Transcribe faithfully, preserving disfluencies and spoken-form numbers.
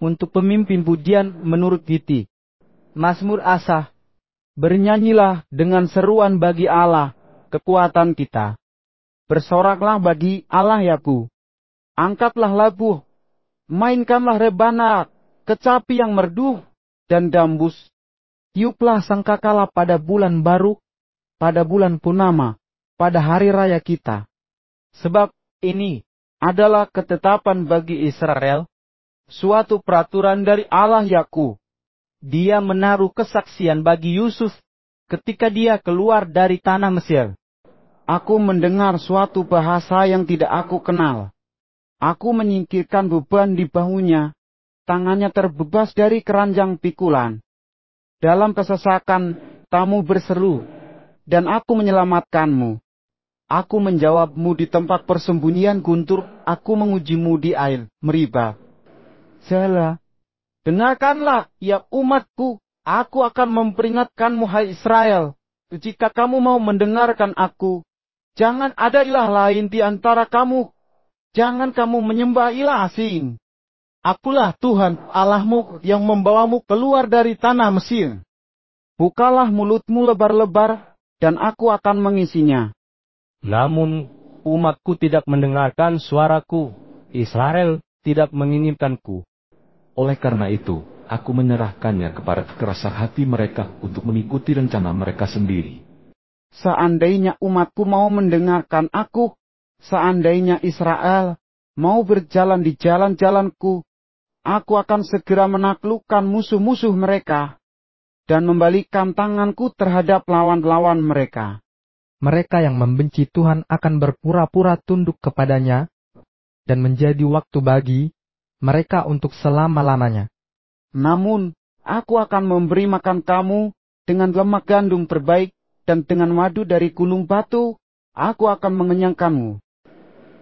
untuk pemimpin pujian menurut Giti. Mazmur Asaf. Bernyanyilah dengan seruan bagi Allah, kekuatan kita. Bersoraklah bagi Allah Yakub. Angkatlah lagu, mainkanlah rebana, kecapi yang merdu, dan dambus. Tiuplah sangkakala pada bulan baru, pada bulan purnama, pada hari raya kita. Sebab ini adalah ketetapan bagi Israel, suatu peraturan dari Allah Yakub. Dia menaruh kesaksian bagi Yusuf ketika dia keluar dari tanah Mesir. Aku mendengar suatu bahasa yang tidak aku kenal. Aku menyingkirkan beban di bahunya, tangannya terbebas dari keranjang pikulan. Dalam kesesakan, tamu berseru, dan aku menyelamatkanmu. Aku menjawabmu di tempat persembunyian guntur, aku mengujimu di air Meribah. Selah, dengarkanlah, ya umatku, aku akan memperingatkanmu, hai Israel. Jika kamu mau mendengarkan aku, jangan ada ilah lain di antara kamu. Jangan kamu menyembah ilah asing. Akulah Tuhan Allahmu yang membawamu keluar dari tanah Mesir. Bukalah mulutmu lebar-lebar, dan aku akan mengisinya. Namun, umatku tidak mendengarkan suaraku, Israel tidak menginginkanku. Oleh karena itu, aku menyerahkannya kepada kekerasan hati mereka untuk mengikuti rencana mereka sendiri. Seandainya umatku mau mendengarkan aku, seandainya Israel mau berjalan di jalan-jalanku, aku akan segera menaklukkan musuh-musuh mereka, dan membalikkan tanganku terhadap lawan-lawan mereka. Mereka yang membenci Tuhan akan berpura-pura tunduk kepadanya, dan menjadi waktu bagi mereka untuk selama-lamanya. Namun, aku akan memberi makan kamu dengan lemak gandum terbaik, dan dengan madu dari gunung batu, aku akan mengenyangkanmu.